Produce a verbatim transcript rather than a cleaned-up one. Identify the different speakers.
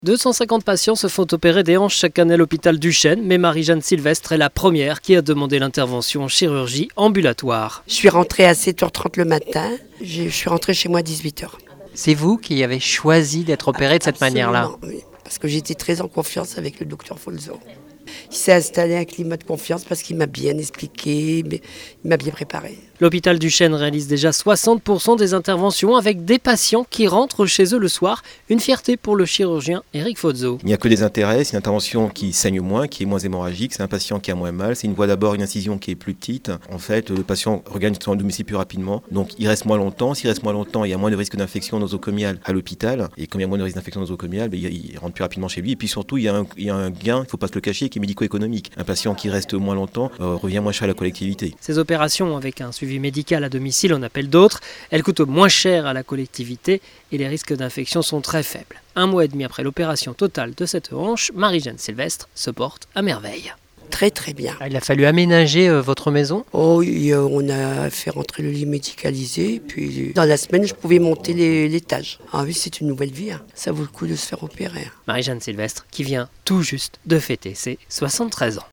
Speaker 1: deux cent cinquante patients se font opérer des hanches chaque année à l'hôpital du Chêne, mais Marie-Jeanne Sylvestre est la première qui a demandé l'intervention en chirurgie ambulatoire.
Speaker 2: Je suis rentrée à sept heures trente le matin, je suis rentrée chez moi à dix-huit heures.
Speaker 1: C'est vous qui avez choisi d'être opérée de cette
Speaker 2: Absolument,
Speaker 1: manière-là?
Speaker 2: Oui, parce que j'étais très en confiance avec le docteur Folzo. Il s'est installé un climat de confiance parce qu'il m'a bien expliqué, il m'a bien préparé.
Speaker 1: L'hôpital du Chêne réalise déjà soixante pour cent des interventions avec des patients qui rentrent chez eux le soir. Une fierté pour le chirurgien Éric Folzo.
Speaker 3: Il n'y a que des intérêts, c'est une intervention qui saigne moins, qui est moins hémorragique, c'est un patient qui a moins mal, c'est une voie d'abord, une incision qui est plus petite. En fait, le patient regagne son domicile plus rapidement, donc il reste moins longtemps. S'il reste moins longtemps, il y a moins de risque d'infection nosocomiale à l'hôpital. Et comme il y a moins de risque d'infection nosocomiale, ben, il rentre plus rapidement chez lui. Et puis surtout, il y a un, il y a un gain, il ne faut pas se le cacher, qui est médico-économique. Un patient qui reste moins longtemps euh, revient moins cher à la collectivité.
Speaker 1: Ces opérations avec un suivi médical à domicile, on appelle d'autres, elles coûtent moins cher à la collectivité et les risques d'infection sont très faibles. Un mois et demi après l'opération totale de cette hanche, Marie-Jeanne Sylvestre se porte à merveille.
Speaker 2: Très très bien.
Speaker 1: Il a fallu aménager euh, votre maison?
Speaker 2: Oh, et, euh, on a fait rentrer le lit médicalisé, puis dans la semaine je pouvais monter les, l'étage. Ah oui, c'est une nouvelle vie, hein. Ça vaut le coup de se faire opérer.
Speaker 1: Marie-Jeanne Sylvestre qui vient tout juste de fêter ses soixante-treize ans.